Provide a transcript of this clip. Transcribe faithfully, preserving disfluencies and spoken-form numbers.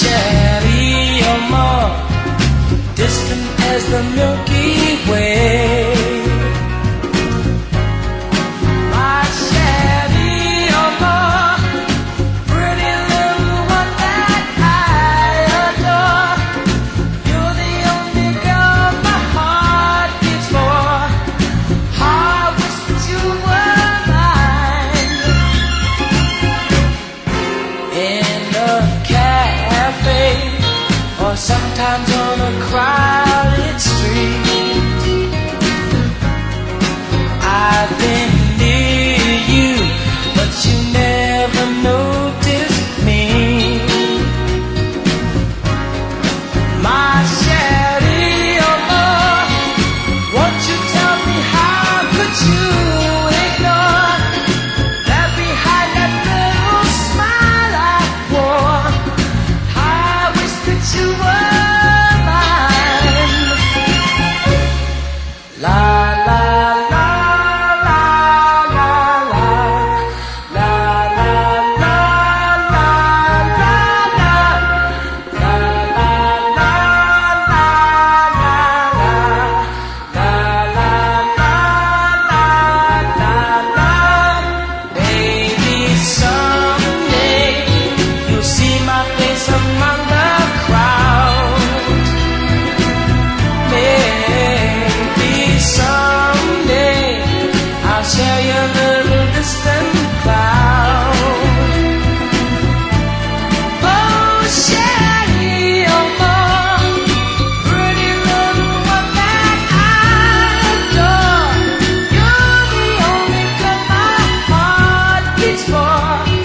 Sherry, you're more distant as the Milky Way. My Sherry, you're more pretty little one that I adore. You're the only girl my heart beats for. I wish that you were mine. In a cafe, or sometimes on a crowded street, I've been near you, but you never noticed me. My Sherry, oh Lord, won't you tell me how could you ignore that behind that little smile I wore? I wish that you were mine. La la la la la la la la la la la la la la la la. Baby, someday you'll see my face among the crowd. Maybe someday I'll share your little distant cloud. Oh, Sherry, oh, Lord, pretty little one that I adore. You're the only girl my heart beats for.